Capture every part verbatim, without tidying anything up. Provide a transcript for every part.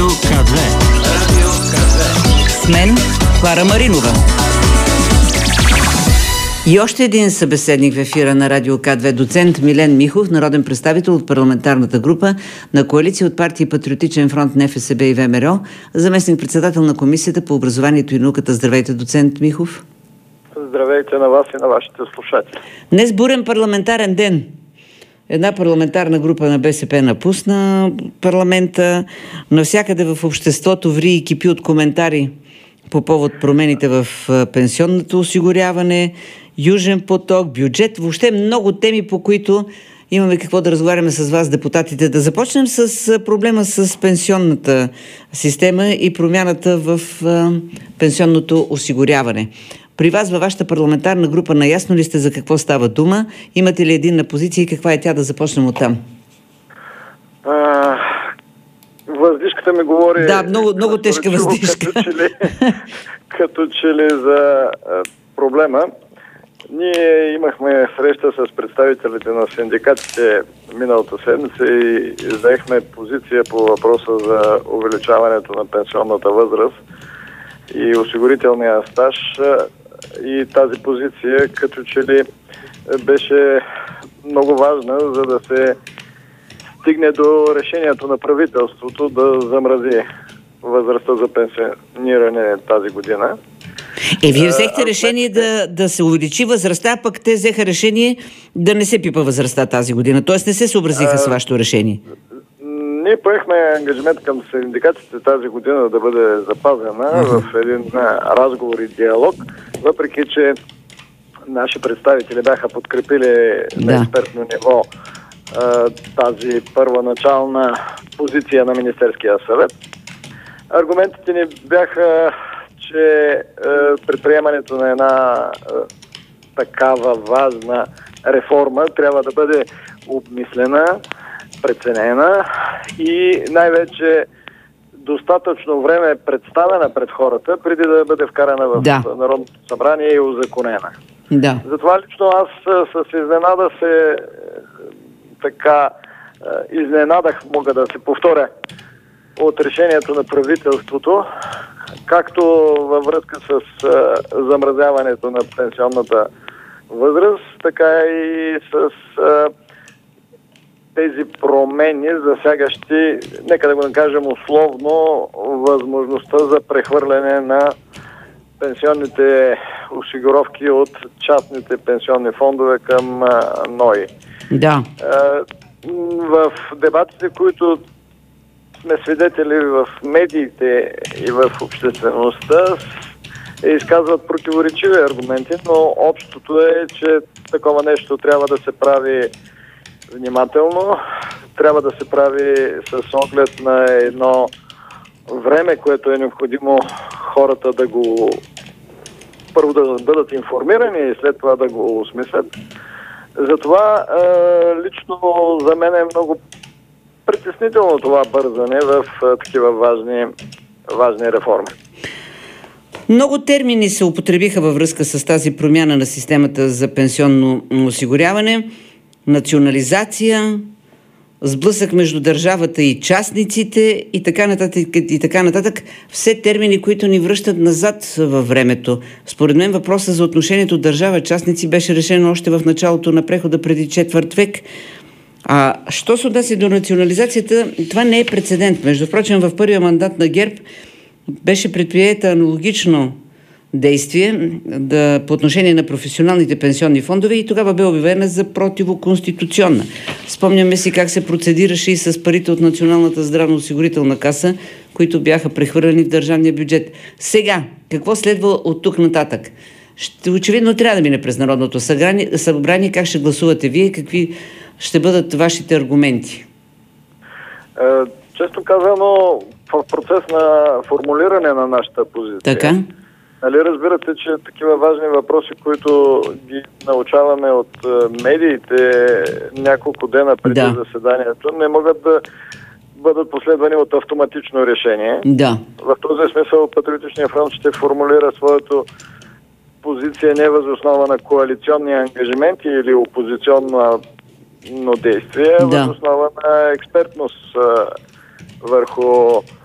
ка две. Радио ка две. С мен Клара Маринова. И още един събеседник в ефира на Радио ка две, доцент Милен Михов, народен представител от парламентарната група на коалиция от партии Патриотичен фронт, Н Ф С Б и В М Р О, заместник-председател на Комисията по образованието и науката. Здравейте, доцент Михов. Здравейте на вас и на вашите слушатели. Днес бурен парламентарен ден. Една парламентарна група на Б С П напусна парламента. Навсякъде в обществото ври и кипи от коментари по повод промените в пенсионното осигуряване, Южен поток, бюджет, въобще много теми, по които имаме какво да разговаряме с вас, депутатите. Да започнем с проблема с пенсионната система и промяната в пенсионното осигуряване. При вас, във вашата парламентарна група, наясно ли сте за какво става дума? Имате ли единна позиция и каква е тя? Да започнем оттам. А, въздишката ми говори... Да, много, много тежка въздишка. Като че ли, като че ли за а, проблема. Ние имахме среща с представителите на синдикатите миналата седмица и заехме позиция по въпроса за увеличаването на пенсионната възраст и осигурителния стаж. И тази позиция като че ли беше много важна, за да се стигне до решението на правителството да замрази възрастта за пенсиониране тази година. Е, вие взехте решение да, да се увеличи възрастта, пък те взеха решение да не се пипа възрастта тази година. Тоест не се съобразиха с вашето решение. Ние поехме ангажимент към синдикатите тази година да бъде запазена uh-huh. в един разговор и диалог, въпреки че наши представители бяха подкрепили да. на експертно ниво тази първоначална позиция на Министерския съвет. Аргументите ни бяха, че предприемането на една такава важна реформа трябва да бъде обмислена, преценена и най-вече достатъчно време представена пред хората, преди да бъде вкарана в да. Народното събрание и узаконена. Да. Затова лично аз с изненада се така изненадах, мога да се повторя, от решението на правителството, както във връзка с замразяването на пенсионната възраст, така и с тези промени, засягащи, нека да го накажем условно, възможността за прехвърляне на пенсионните осигуровки от частните пенсионни фондове към Н О И. Да. В дебатите, които сме свидетели в медиите и в обществеността, изказват противоречиви аргументи, но общото е, че такова нещо трябва да се прави внимателно, трябва да се прави с оглед на едно време, което е необходимо хората да го първо да бъдат информирани и след това да го осмислят. Затова е, лично за мен е много притеснително това бързане в е, такива важни, важни реформи. Много термини се употребиха във връзка с тази промяна на системата за пенсионно осигуряване. Национализация, сблъсък между държавата и частниците и така нататък, и така нататък. Все термини, които ни връщат назад във времето. Според мен въпросът за отношението държава-частници беше решено още в началото на прехода преди четвърт век. А що се отнася до национализацията, това не е прецедент. Между впрочем, в първия мандат на ГЕРБ беше предприета аналогично действие да, по отношение на професионалните пенсионни фондове и тогава бе обявена за противоконституционна. Спомняме си как се процедираше и с парите от Националната здравноосигурителна каса, които бяха прехвърлени в държавния бюджет. Сега, какво следва от тук нататък? Ще, очевидно трябва да мине през Народното събрание. Как ще гласувате вие? Какви ще бъдат вашите аргументи? Е, често казано, в процес на формулиране на нашата позиция. Така? Нали разбирате, че такива важни въпроси, които ги научаваме от медиите няколко дена преди да. заседанието, не могат да бъдат последвани от автоматично решение. Да. В този смисъл Патриотичния фронт ще формулира своето позиция не въз основа на коалиционни ангажименти или опозиционно действие, да. въз основа на експертност върху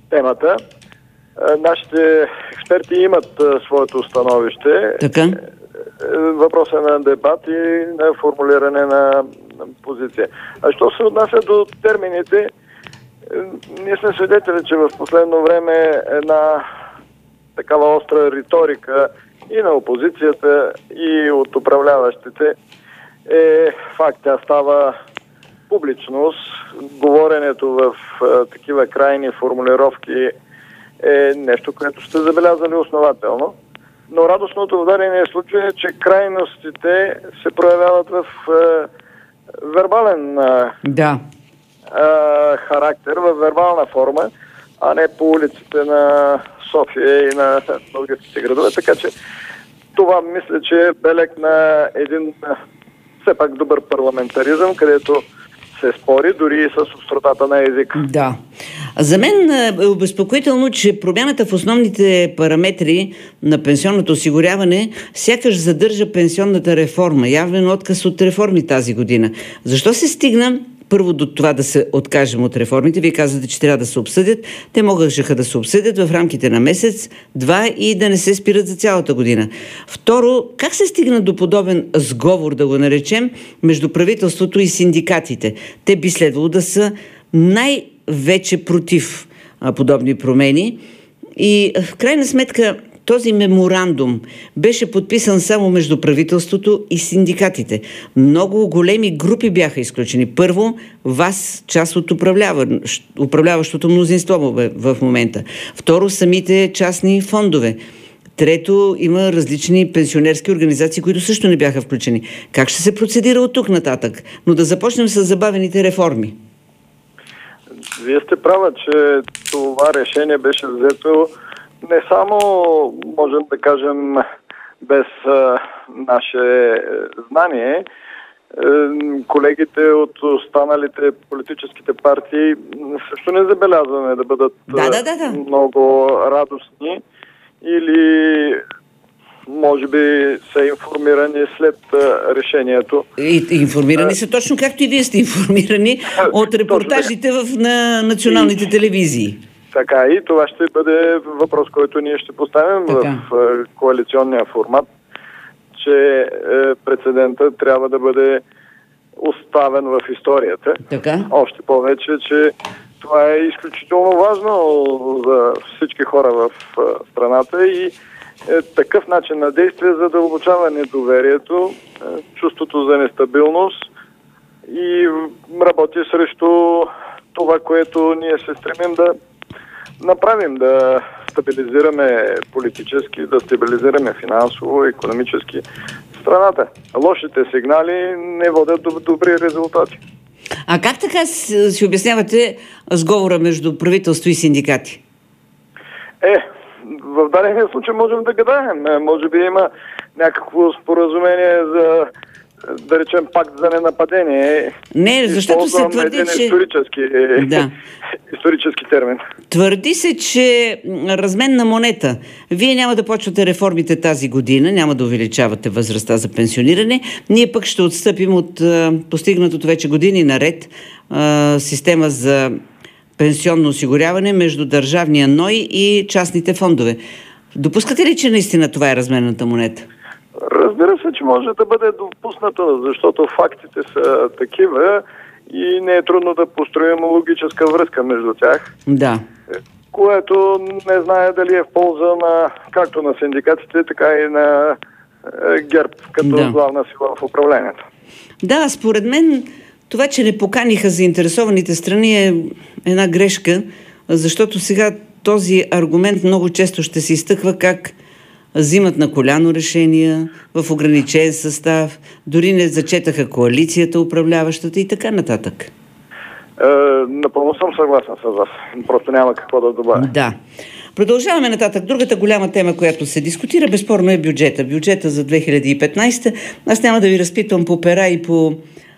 темата. Нашите експерти имат своето становище. Така. Въпрос е на дебат и на формулиране на позиция. А що се отнася до термините, ние сме свидетели, че в последно време една такава остра риторика и на опозицията, и от управляващите е факт. Тя става публичност. Говоренето в а, такива крайни формулировки е нещо, което сте забелязали основателно. Но радостното в дадения случай е, че крайностите се проявяват в а, вербален а, Да. а, характер, в вербална форма, а не по улиците на София и на българските градове. Така че това мисля, че е белег на един все пак добър парламентаризъм, където се спори дори и с остротата на език. Да. За мен е обезпокоително, че промяната в основните параметри на пенсионното осигуряване сякаш задържа пенсионната реформа. Явен отказ от реформи тази година. Защо се стигна първо до това да се откажем от реформите? Вие казвате, че трябва да се обсъдят. Те можеха да се обсъдят в рамките на месец, два и да не се спират за цялата година. Второ, как се стигна до подобен сговор, да го наречем, между правителството и синдикатите? Те би следвало да са най-вече против а, подобни промени. И в крайна сметка този меморандум беше подписан само между правителството и синдикатите. Много големи групи бяха изключени. Първо, вас, част от управлява, управляващото мнозинство в момента. Второ, самите частни фондове. Трето, има различни пенсионерски организации, които също не бяха включени. Как ще се процедира от тук нататък? Но да започнем с забавените реформи. Вие сте права, че това решение беше взето не само, можем да кажем, без а, наше знание. Колегите от останалите политическите партии също не забелязваме да бъдат да, да, да, да. много радостни или може би са информирани след решението. И, информирани са точно както и вие сте информирани от репортажите в, на националните телевизии. Така и това ще бъде въпрос, който ние ще поставим така в коалиционния формат, че прецедентът трябва да бъде оставен в историята. Така. Още повече, че това е изключително важно за всички хора в страната и е такъв начин на действие задълбочава недоверието, чувството за нестабилност и работи срещу това, което ние се стремим да направим, да стабилизираме политически, да стабилизираме финансово, икономически страната. Лошите сигнали не водят до добри резултати. А как така си обяснявате сговора между правителство и синдикати? Е, в дадения случай можем да гадаем. Може би има някакво споразумение за, да речем, пакт за ненападение. Не, защото се твърди, че... Исторически, да. исторически термин. Твърди се, че разменна монета. Вие няма да почвате реформите тази година, няма да увеличавате възрастта за пенсиониране. Ние пък ще отстъпим от а, постигнатото вече години наред а, система за пенсионно осигуряване между държавния НОИ и частните фондове. Допускате ли, че наистина това е разменната монета? Разбира се, че може да бъде допуснато, защото фактите са такива и не е трудно да построим логическа връзка между тях. Да. Което не знае дали е в полза на както на синдикатите, така и на ГЕРБ като да. главна сила в управлението. Да, според мен това, че не поканиха заинтересованите страни е една грешка, защото сега този аргумент много често ще се изтъква как взимат на коляно решения, в ограничен състав, дори не зачетаха коалицията, управляващата и така нататък. Е, напълно съм съгласен с вас. Просто няма какво да добавя. Да. Продължаваме нататък. Другата голяма тема, която се дискутира, безспорно е бюджета. Бюджета за две хиляди и петнадесета. Аз няма да ви разпитвам по пера и по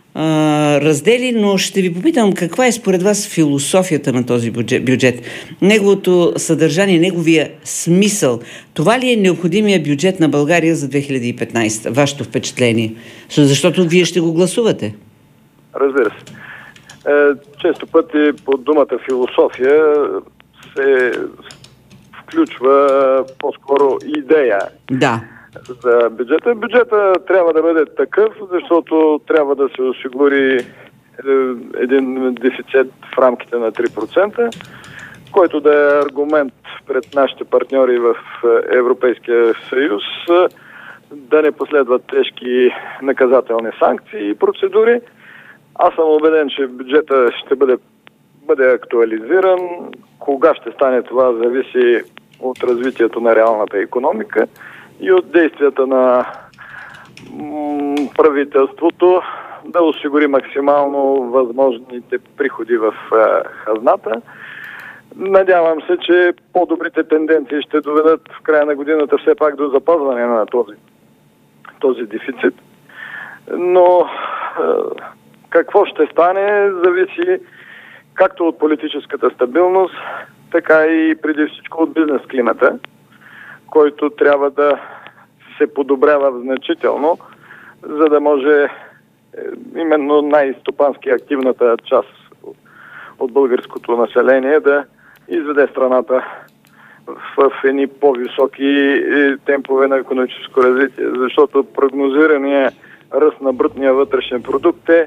а, раздели, но ще ви попитам каква е според вас философията на този бюджет, бюджет. Неговото съдържание, неговия смисъл. Това ли е необходимия бюджет на България за две хиляди и петнадесета? Вашето впечатление? Защото вие ще го гласувате. Разбира се. Е, често пъти под думата философия се включва по-скоро идея Да. за бюджета. Бюджета трябва да бъде такъв, защото трябва да се осигури е, един дефицит в рамките на три процента, който да е аргумент пред нашите партньори в Европейския съюз да не последват тежки наказателни санкции и процедури. Аз съм убеден, че бюджета ще бъде, бъде актуализиран. Кога ще стане това, зависи от развитието на реалната икономика и от действията на м- правителството да осигури максимално възможните приходи в а, хазната. Надявам се, че по-добрите тенденции ще доведат в края на годината все пак до запазване на този, този дефицит. Но а, какво ще стане, зависи както от политическата стабилност, така и преди всичко от бизнес климата, който трябва да се подобрява значително, за да може именно най-стопански активната част от българското население да изведе страната в едни по-високи темпове на икономическо развитие. Защото прогнозираният ръст на брутния вътрешен продукт е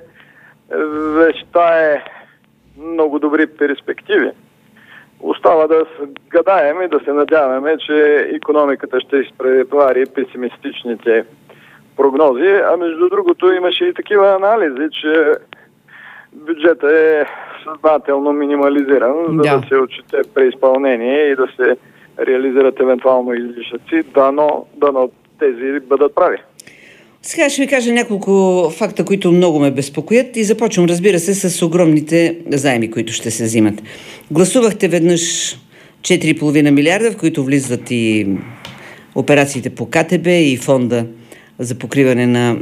вещае много добри перспективи. Остава да гадаем и да се надяваме, че икономиката ще изпревари песимистичните прогнози. А между другото имаше и такива анализи, че бюджетът е съзнателно минимализиран, за да, да се отчете преизпълнение и да се реализират евентуално излишъци, дано, дано тези бъдат прави. Сега ще ви кажа няколко факта, които много ме безпокоят и започвам, разбира се, с огромните заеми, които ще се взимат. Гласувахте веднъж четири и половина милиарда, в които влизат и операциите по КТБ и фонда за покриване на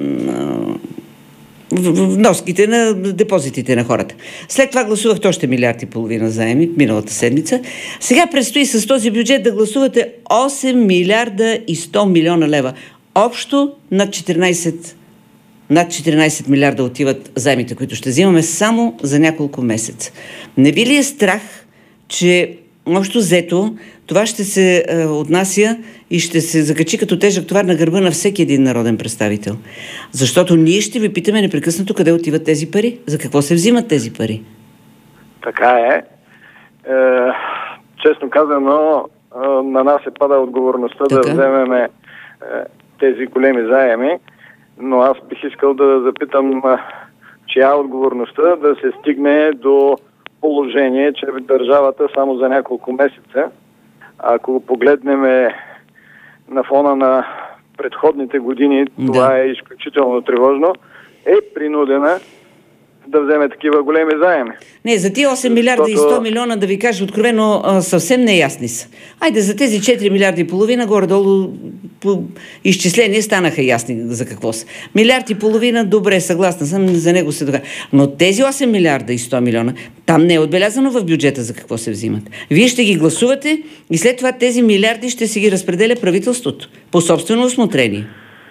вноските на депозитите на хората. След това гласувахте още милиард и половина заеми миналата седмица. Сега предстои с този бюджет да гласувате осем милиарда и сто милиона лева. Общо над четиринайсет, над четиринайсет милиарда отиват заемите, които ще взимаме само за няколко месеца. Не ви ли е страх, че общо взето това ще се е, отнася и ще се закачи като тежък товар на гърба на всеки един народен представител? Защото ние ще ви питаме непрекъснато къде отиват тези пари, за какво се взимат тези пари. Така е. е честно казано, на нас се пада отговорността така да вземеме е, тези големи заеми, но аз бих искал да запитам чия е отговорността да се стигне до положение, че държавата само за няколко месеца, ако го погледнем на фона на предходните години, да. Това е изключително тревожно, е принудена да вземе такива големи заеми. Не, за тия осем милиарда и сто милиона, да ви кажа откровено, съвсем неясни са. Айде, за тези четири милиарда и половина, горе-долу по изчисление станаха ясни за какво са. Милиард и половина, добре, съгласна съм, за него се доказва. Но тези осем милиарда и сто милиона, там не е отбелязано в бюджета за какво се взимат. Вие ще ги гласувате и след това тези милиарди ще си ги разпределя правителството по собствено усмотрение.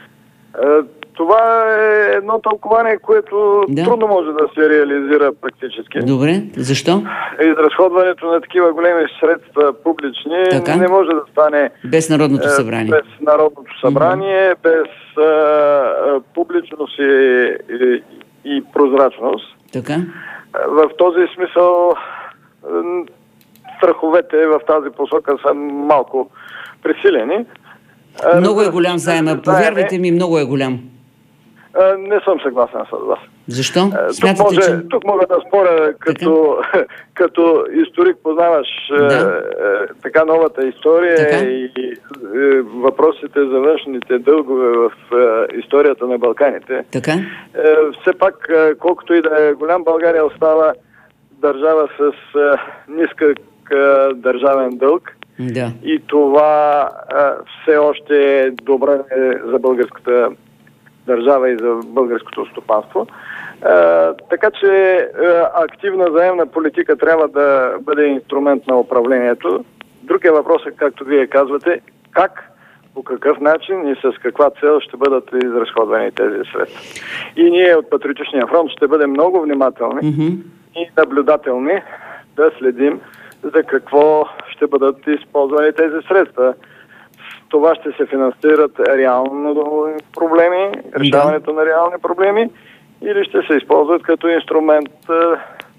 Това е едно тълкование, което да. трудно може да се реализира практически. Добре, защо? Изразходването на такива големи средства публични така? не може да стане без Народното събрание. Без Народното събрание, mm-hmm. без а, публичност и, и, и прозрачност. Така? В този смисъл страховете в тази посока са малко пресилени. Много е голям заема, повярвайте ми, много е голям. Не съм съгласен с вас. Защо? Тук, може, че... тук мога да споря, като, като историк познаваш да. е, така новата история така? и е, въпросите за външните дългове в е, историята на Балканите. Така? Е, все пак, е, колкото и да е голям, България остава държава с е, нискък е, държавен дълг. Да. И това а, все още е добре за българската държава и за българското стопанство. А, така че а, активна заемна политика трябва да бъде инструмент на управлението. Другия въпрос е, както вие казвате, как, по какъв начин и с каква цел ще бъдат изразходвани тези средства. И ние от Патриотичния фронт ще бъдем много внимателни mm-hmm. и наблюдателни да следим за какво ще бъдат използвани тези средства. Това ще се финансират реални проблеми, решаването да. на реални проблеми, или ще се използват като инструмент а,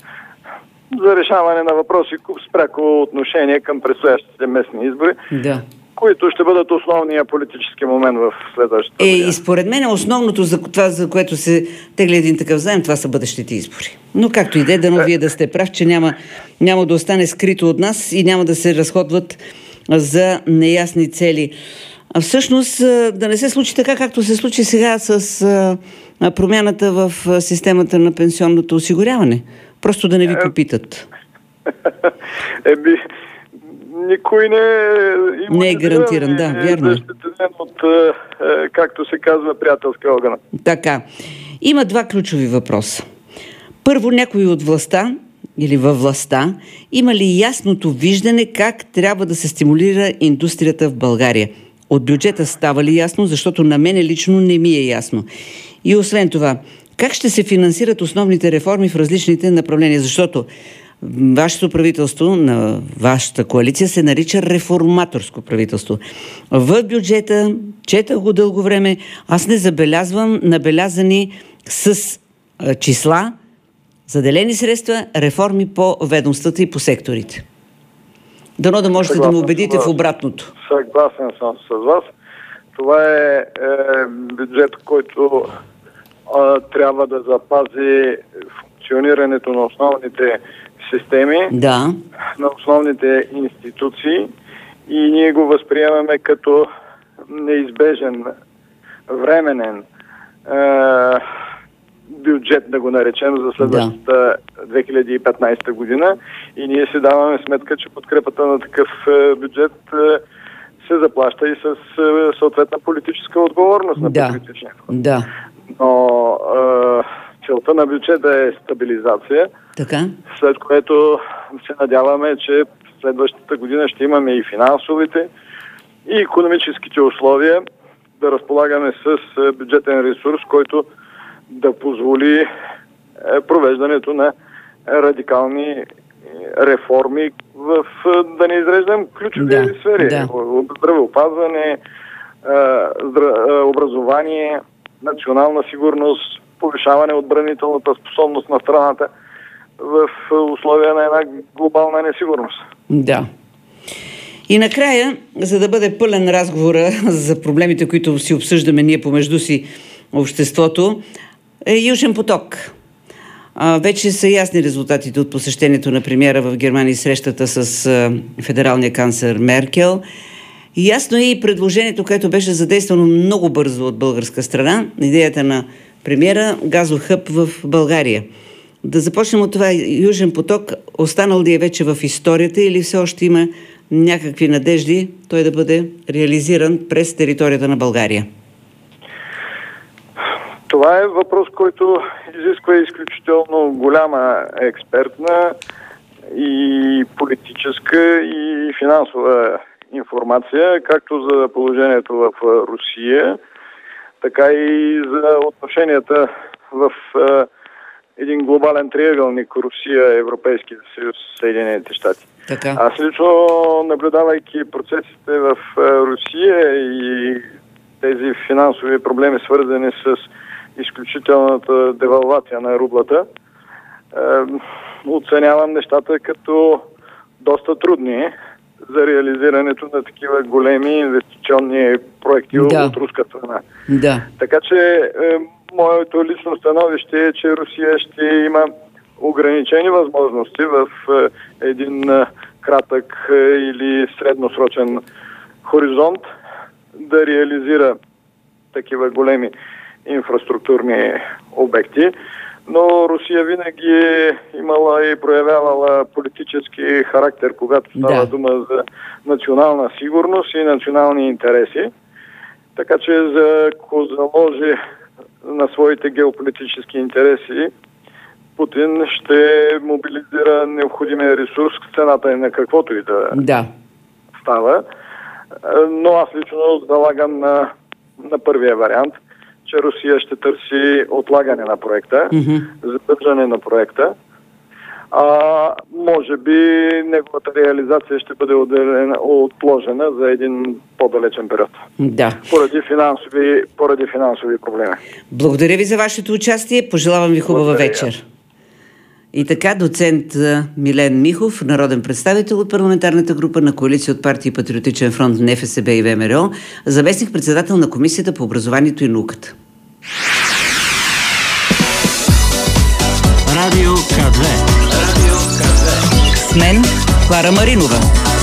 за решаване на въпроси с пряко отношение към предстоящите местни избори, да. които ще бъдат основния политически момент в следващата Е, година. И според мен основното за това, за което се тегли един такъв заем, това са бъдещите избори. Но както и да е, дано вие да сте прав, че няма, няма да остане скрито от нас и няма да се разходват за неясни цели. А всъщност да не се случи така, както се случи сега с а, промяната в системата на пенсионното осигуряване. Просто да не ви попитат. Еби, никой не, не е гарантиран, да, вярно е. От, както се казва, приятелски огън. Така. Има два ключови въпроса. Първо, някой от властта или във властта има ли ясното виждане как трябва да се стимулира индустрията в България? От бюджета става ли ясно, защото на мене лично не ми е ясно. И освен това, как ще се финансират основните реформи в различните направления? Защото вашето правителство, на вашата коалиция, се нарича реформаторско правителство. В бюджета, четах го дълго време, аз не забелязвам набелязани с а, числа, заделени средства, реформи по ведомствата и по секторите. Дано да можете Съгласен да ме убедите в обратното. Съгласен съм с вас. Това е, е бюджет, който е, трябва да запази функционирането на основните системи, да. на основните институции, и ние го възприемаме като неизбежен, временен е, бюджет, да го наречем, за следващата да. две хиляди и петнадесета година, и ние си даваме сметка, че подкрепата на такъв бюджет се заплаща и с съответна политическа отговорност на да. патриотичния фронт. Да. Но е, целта на бюджета е стабилизация, така? След което се надяваме, че следващата година ще имаме и финансовите, и икономическите условия да разполагаме с бюджетен ресурс, който да позволи провеждането на радикални реформи в, да не изреждам, ключови да, сфери. Да. Здравеопазване, образование, национална сигурност, повишаване отбранителната способност на страната в условия на една глобална несигурност. Да. И накрая, за да бъде пълен разговора за проблемите, които си обсъждаме ние помежду си, обществото, е Южен поток. А, вече са ясни резултатите от посещението на премиера в Германия и срещата с а, федералния канцлер Меркел. И ясно е и предложението, което беше задействано много бързо от българска страна, идеята на премиера газов хъб в България. Да започнем от това. Южен поток останал ли е вече в историята или все още има някакви надежди той да бъде реализиран през територията на България? Това е въпрос, който изисква изключително голяма експертна и политическа и финансова информация, както за положението в Русия, така и за отношенията в един глобален триъгълник Русия, Европейския съюз, Съединените щати. Така. Аз лично, наблюдавайки процесите в Русия и тези финансови проблеми, свързани с изключителната девалвация на рублата, е, оценявам нещата като доста трудни за реализирането на такива големи инвестиционни проекти да. от руска страна. Да. Така че е, моето лично становище е, че Русия ще има ограничени възможности в е, един е, кратък е, или средносрочен хоризонт да реализира такива големи инфраструктурни обекти, но Русия винаги е имала и проявявала политически характер, когато става да. дума за национална сигурност и национални интереси. Така че за ако заложи на своите геополитически интереси, Путин ще мобилизира необходимия ресурс, цената е на каквото и да, да. става. Но аз лично залагам на, на първия вариант, че Русия ще търси отлагане на проекта, mm-hmm. задържане на проекта, а може би неговата реализация ще бъде отделена, отложена за един по-далечен период. Да. Поради финансови, поради финансови проблеми. Благодаря ви за вашето участие. Пожелавам ви хубава Благодаря. вечер. И така, доцент Милен Михов, народен представител от парламентарната група на Коалиция от партии Патриотичен фронт, НФСБ и ВМРО, заместник председател на Комисията по образованието и науката. Радио К две. Радио К две. С мен Клара Маринова.